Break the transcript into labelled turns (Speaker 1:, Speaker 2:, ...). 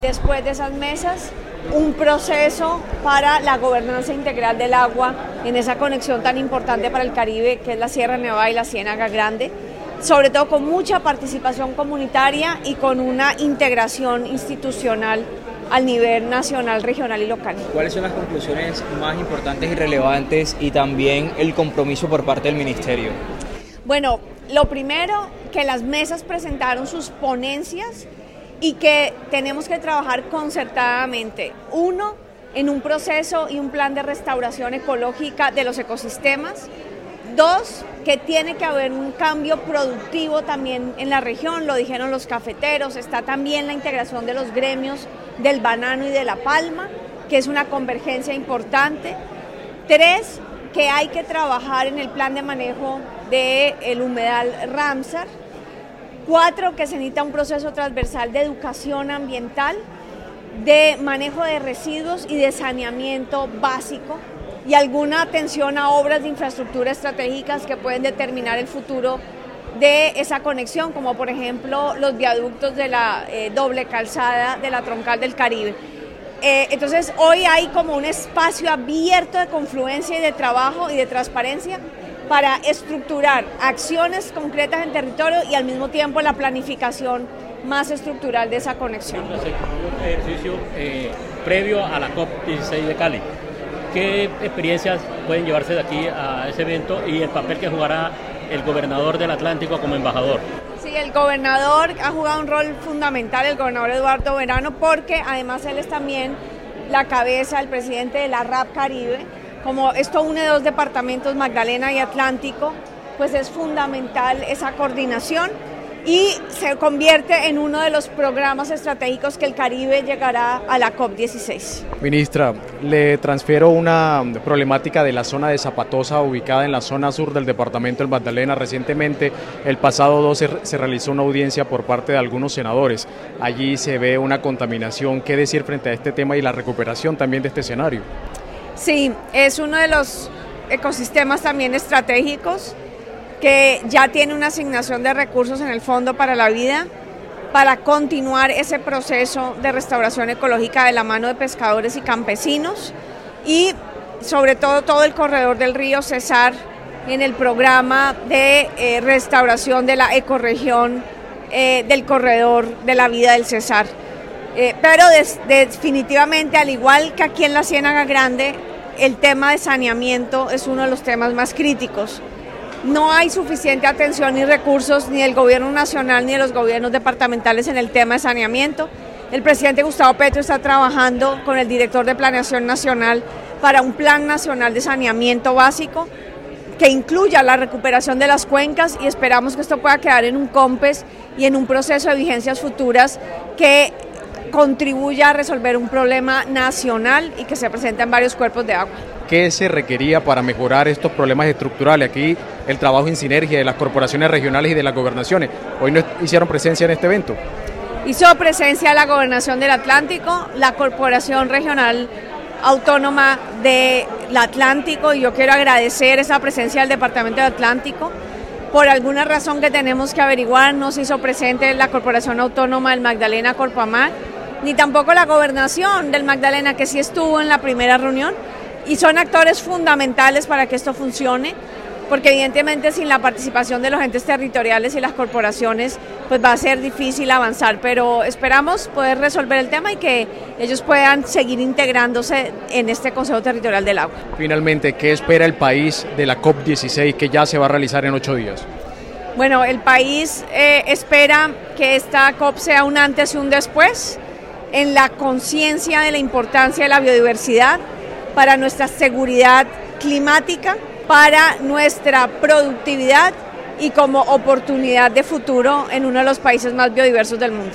Speaker 1: después de esas mesas, un proceso para la gobernanza integral del agua en esa conexión tan importante para el Caribe, que es la Sierra Nevada y la Ciénaga Grande, sobre todo con mucha participación comunitaria y con una integración institucional al nivel nacional, regional y local.
Speaker 2: ¿Cuáles son las conclusiones más importantes y relevantes y también el compromiso por parte del Ministerio?
Speaker 1: Bueno, lo primero, que las mesas presentaron sus ponencias y que tenemos que trabajar concertadamente. Uno, en un proceso y un plan de restauración ecológica de los ecosistemas. Dos, que tiene que haber un cambio productivo también en la región, lo dijeron los cafeteros, está también la integración de los gremios del banano y de la palma, que es una convergencia importante. Tres, que hay que trabajar en el plan de manejo del humedal Ramsar. Cuatro, que se necesita un proceso transversal de educación ambiental, de manejo de residuos y de saneamiento básico, y alguna atención a obras de infraestructura estratégicas que pueden determinar el futuro de esa conexión, como por ejemplo los viaductos de la doble calzada de la troncal del Caribe. Entonces hoy hay como un espacio abierto de confluencia y de trabajo y de transparencia para estructurar acciones concretas en territorio y al mismo tiempo la planificación más estructural de esa conexión.
Speaker 3: Un ejercicio previo a la COP16 de Cali. ¿Qué experiencias pueden llevarse de aquí a ese evento y el papel que jugará el gobernador del Atlántico como embajador?
Speaker 1: Sí, el gobernador ha jugado un rol fundamental, el gobernador Eduardo Verano, porque además él es también la cabeza, el presidente de la RAP Caribe. Como esto une dos departamentos, Magdalena y Atlántico, pues es fundamental esa coordinación y se convierte en uno de los programas estratégicos que el Caribe llegará a la COP16.
Speaker 4: Ministra, le transfiero una problemática de la zona de Zapatosa, ubicada en la zona sur del departamento del Magdalena. Recientemente, el pasado 12, se realizó una audiencia por parte de algunos senadores. Allí se ve una contaminación. ¿Qué decir frente a este tema y la recuperación también de este escenario?
Speaker 1: Sí, es uno de los ecosistemas también estratégicos que ya tiene una asignación de recursos en el Fondo para la Vida para continuar ese proceso de restauración ecológica de la mano de pescadores y campesinos y sobre todo el corredor del río Cesar en el programa de restauración de la ecorregión del corredor de la vida del Cesar. Pero definitivamente, al igual que aquí en la Ciénaga Grande, el tema de saneamiento es uno de los temas más críticos. No hay suficiente atención ni recursos ni del gobierno nacional ni de los gobiernos departamentales en el tema de saneamiento. El presidente Gustavo Petro está trabajando con el director de Planeación Nacional para un plan nacional de saneamiento básico que incluya la recuperación de las cuencas y esperamos que esto pueda quedar en un COMPES y en un proceso de vigencias futuras que contribuya a resolver un problema nacional y que se presenta en varios cuerpos de agua.
Speaker 4: ¿Qué se requería para mejorar estos problemas estructurales? Aquí el trabajo en sinergia de las corporaciones regionales y de las gobernaciones. Hoy no hicieron presencia en este evento.
Speaker 1: Hizo presencia la Gobernación del Atlántico, la Corporación Regional Autónoma del Atlántico, y yo quiero agradecer esa presencia del Departamento del Atlántico. Por alguna razón que tenemos que averiguar, no se hizo presente la Corporación Autónoma del Magdalena, Corpamar, ni tampoco la Gobernación del Magdalena, que sí estuvo en la primera reunión, y son actores fundamentales para que esto funcione, porque evidentemente sin la participación de los entes territoriales y las corporaciones, pues va a ser difícil avanzar, pero esperamos poder resolver el tema y que ellos puedan seguir integrándose en este Consejo Territorial del Agua.
Speaker 4: Finalmente, ¿qué espera el país de la COP16 que ya se va a realizar en 8 días?
Speaker 1: Bueno, el país espera que esta COP sea un antes y un después en la conciencia de la importancia de la biodiversidad para nuestra seguridad climática, para nuestra productividad y como oportunidad de futuro en uno de los países más biodiversos del mundo.